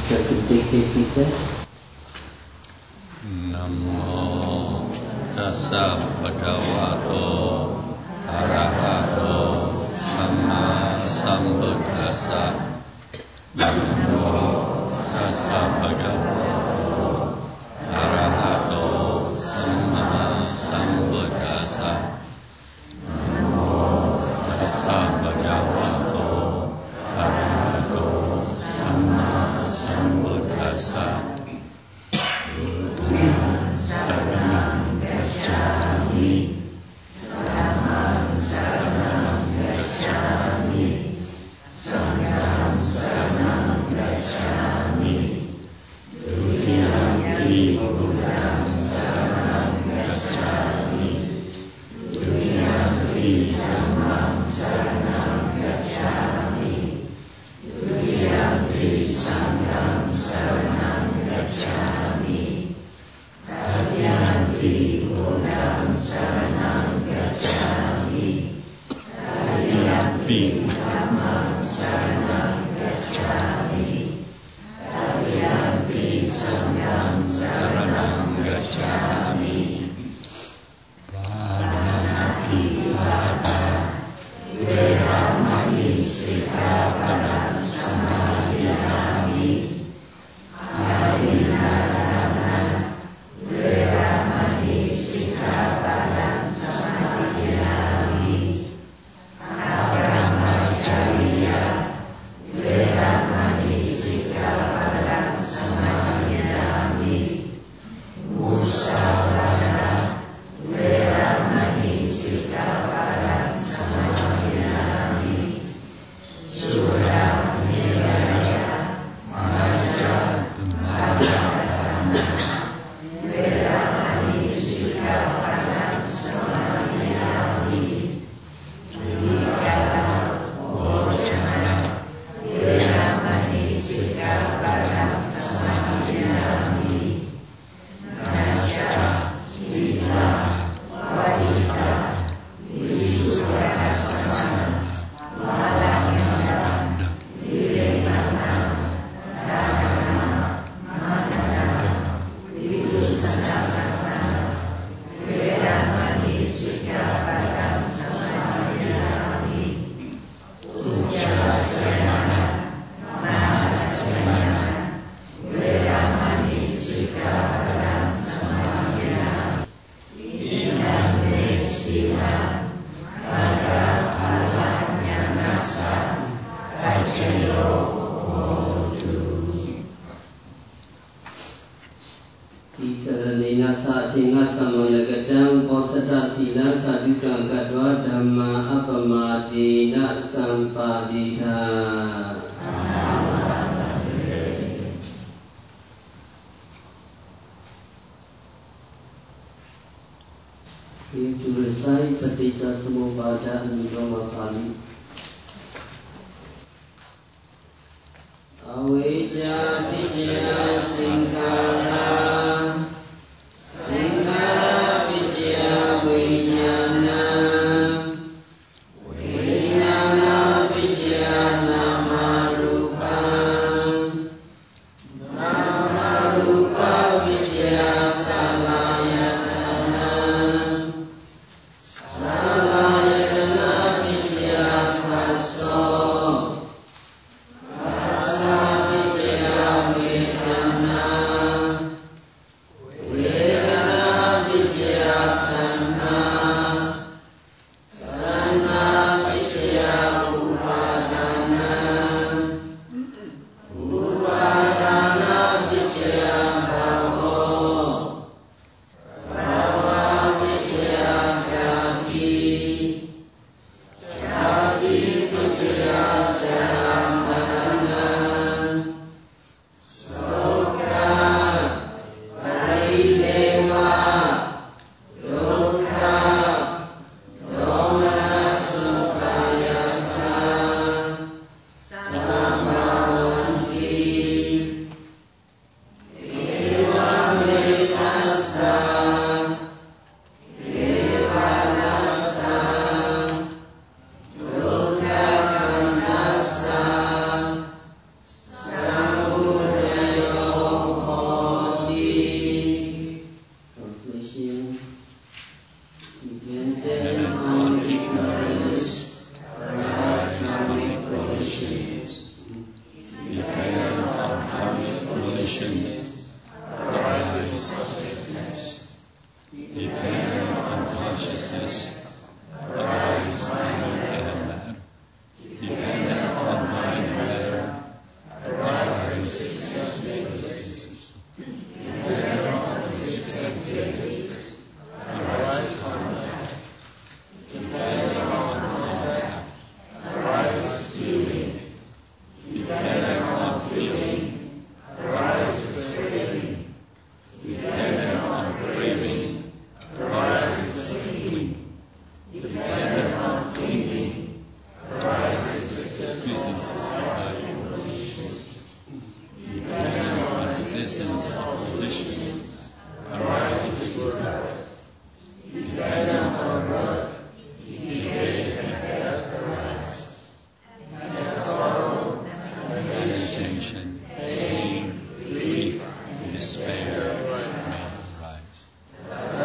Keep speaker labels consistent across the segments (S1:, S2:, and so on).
S1: Ketik bisa.
S2: Namo tassa bhagavato arahato samma sambuddhassa. Namo tassa bhagavato arahato samma sambuddhassa. Namo tassa bhagavato arahato samma sambuddhassa. Buddhang saranang gacchami, dhammang saranang gacchami, sanghang saranang gacchami, dutiyampi buddhang saranang gacchami, dutiyampi dhammang saranang gacchami, dutiyampi sanghang saranang gacchami, Tatiampi buddhang saranang gacchami, Tatiampi dhammang saranang gacchami, Tatiampi sanghang saranang gacchami. Pranati vata veramani sikkhapadang samadhiyami, adinadana veramani sikkhapadang samadhiyami, brahmacharya veramani sikkhapadang samadhiyami, musavada veramani sikkhapadang samadhiyami, suramiraya majapmadana veramani sikkhapadang samadhiyami, vikara bhojana veramani sikkhapadang samadhiyami, naca vinata vadita visvakasana malanaganda virenagana dharma makadana vidusana veramani sikkhapadang samadhiyami, uccasena mahasena veramani sikkhapadang samadhiyami, inamesina bhagavaññanasa pacayo hotu.
S1: Isaranena satinga samanagatam posata sila sadukang kadwa dhamma apamadina sampadita. Itu selesai Paticca Samuppada Nirvana Pali. Avijja vijja singkara, singkara vijja vijnana, vijnana vijja namarupa, namarupa vijja salayatana, salayatana vijja passo, passa vijja veda.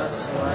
S2: Saraswati